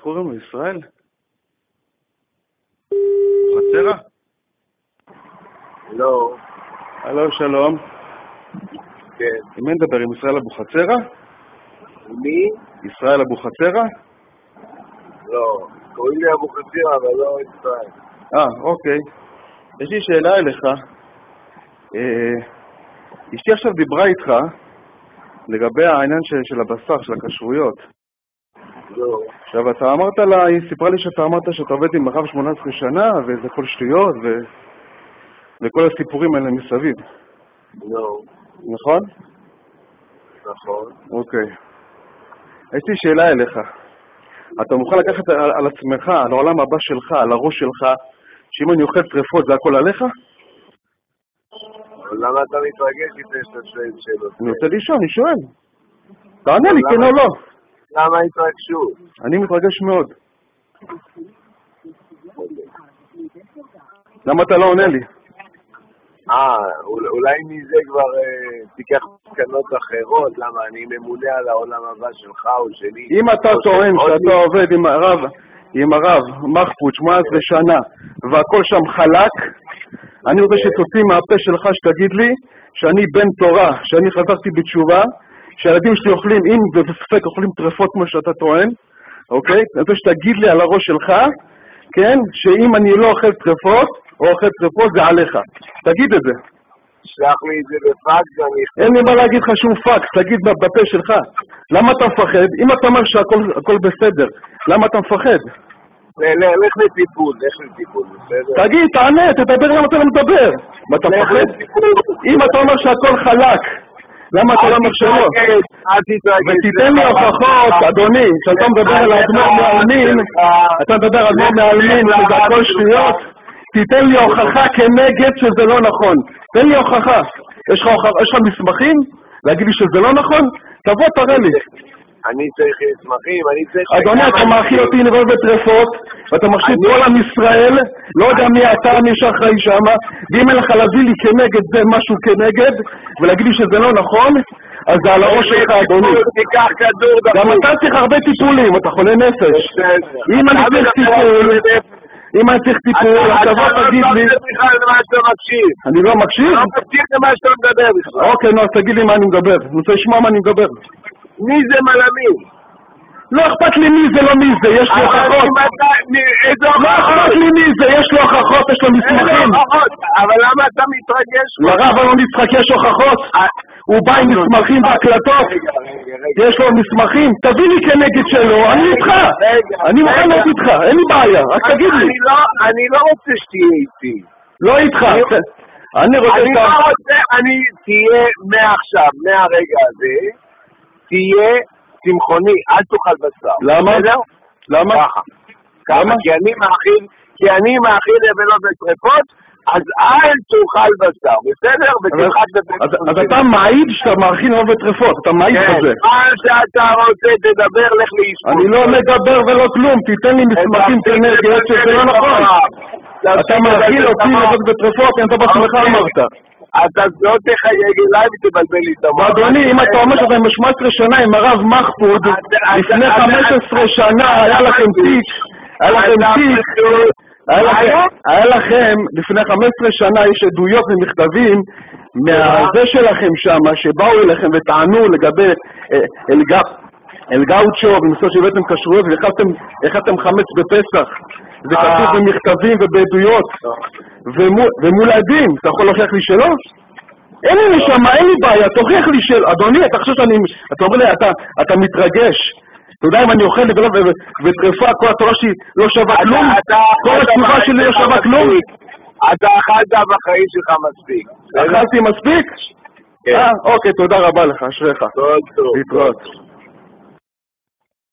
קוראים לו? ישראל? חצרה? לא. הלו, שלום. כן. עם מי נדבר? עם ישראל אבוחצירא? מי? ישראל אבוחצירא? לא. קוראים לי אבוחצירא, אבל לא ישראל. אוקיי. יש לי שאלה אליך. אשתי עכשיו דיברה איתך לגבי העניין של הבשר, של הכשרויות. לא. עכשיו, אתה אמרת לה, היא סיפרה לי שאתה אמרת שאתה עובד עם הרב 18 שנה, וזה כל שטויות, וכל הסיפורים האלה מסביב. לא. נכון? נכון. אוקיי. יש לי שאלה אליך. אתה מוכן לקחת על עצמך, על העולם הבא שלך, על הראש שלך, שאם אני אוכל טרפות זה הכל עליך? למה אתה מתרגש לפני שאתה שואל שאלות? אני רוצה לשאול, אני שואל. תענה לי, כן או לא. למה התרגשות? אני מתרגש מאוד. למה אתה לא עונה לי? אולי מזה כבר תיקח מסקנות אחרות, למה אני ממונה על העולם הבא שלך או שלי. אם אתה טוען שאתה עובד עם הרב מחפוד 18 שנה והכל שם חלק, אני רוצה שתוציא מהפה שלך שתגיד לי שאני בן תורה, שאני חזרתי בתשובה, שהילדים שלי אוכלים, אם בספק אוכלים טרפות כמו שאתה טוען, אוקיי? אני רוצה שתגיד לי על הראש שלך, כן? שאם אני לא אוכל טרפות או אוכל טרפות זה עליך. תגיד את זה. שלח לי את זה בפקס, אין לי מה להגיד לך שום פקס, תגיד בפה שלך. למה אתה מפחד? אם אתה אומר שהכל בסדר, למה אתה מפחד? לך לטיפול, בסדר? תגיד, תענה, תדבר למה אתה לא מדבר. מה אתה מפחד? אם אתה אומר שהכל חלק, למה אתה לא אומר שלא? ותיתן לי הוכחות, אדוני, כשאתה מדבר על האדמו"ר מעלמין, אתה מדבר על האדמו"ר מעלמין, שזה הכל שטויות, תיתן לי הוכחה כנגד שזה לא נכון. תן לי הוכחה. יש לך מסמכים? להגיד לי שזה לא נכון? תבוא, תראה לי. אני צריך מסמכים, אדוני, אתה מאכיל אותי נראה בטרפות, ואתה מחשיב כל עם ישראל, לא יודע מי אתה, מי שאחראי שם, ואם אין לך להביא לי כנגד זה משהו כנגד, ולהגיד לי שזה לא נכון, אז זה על הראש שלך, אדוני. גם אתה צריך הרבה טיפולים, אתה חולה נפש. אם אני צריך טיפול, אז תבוא תגיד לי. אני לא מקשיב? אני לא מקשיב למה שאתה מדבר בכלל. אוקיי, נו, אז תגיד לי מה אני מדבר. אני רוצה לשמוע מה אני מדבר. מי זה מלמין? לא אכפת לי מי זה, לא מי זה, יש לו הוכחות. לא אכפת לי מי זה, יש לו הוכחות, יש לו מסמכים. אבל למה אתה מתרגש? לרב לא נצחק, יש הוכחות. הוא בא עם מסמכים בהקלטות. יש לו מסמכים, תביא לי כנגד שלו, אני איתך. אני מוכן להיות איתך, אין לי בעיה, רק תגיד לי. אני לא רוצה שתהיה איתי. לא איתך. אני תהיה מעכשיו, מהרגע הזה, תהיה צמחוני, אל תאכל בשר. למה? למה? ככה, כי אני מאכיל נבלות בטרפות, אז אל תאכל בשר, בסדר? אז אתה מעיד שאתה מאכיל נבלות בטרפות, אתה מעיד בזה. מה שאתה רוצה, תדבר, לך לאשפוט. אני לא מדבר ולא כלום, תיתן לי מסמכים כנגד שזה לא נכון. אתה מאכיל אותי נבלות בטרפות, אתה בעצמך אמרת. אתה לא תחייג אליי ותבלבל לי את המוח. אדוני, אם אתה אומר שאתה 18 שנה עם הרב מחפוד, לפני 15 שנה היה לכם תיק, היה לכם, לפני 15 שנה יש עדויות ומכתבים מהזה שלכם שם, שבאו אליכם וטענו לגבי אלגאוצ'ו ומסות שהבאתם כשרויות והחלטתם חמץ בפסח. זה כתוב במכתבים ובעדויות ומול הדין. אתה יכול להוכיח לי שלא? אין לי שם, אין לי בעיה, תוכיח לי של... אדוני, אתה חושב שאני... אתה אומר לי, אתה מתרגש. אתה יודע אם אני אוכל וטרפה, כל התורה שלי לא שווה כלום? כל התשובה שלי לא שווה כלום? אתה אכלת בחיים שלך מספיק. אכלתי מספיק? אוקיי, תודה רבה לך, אשריך. טוב. להתראות.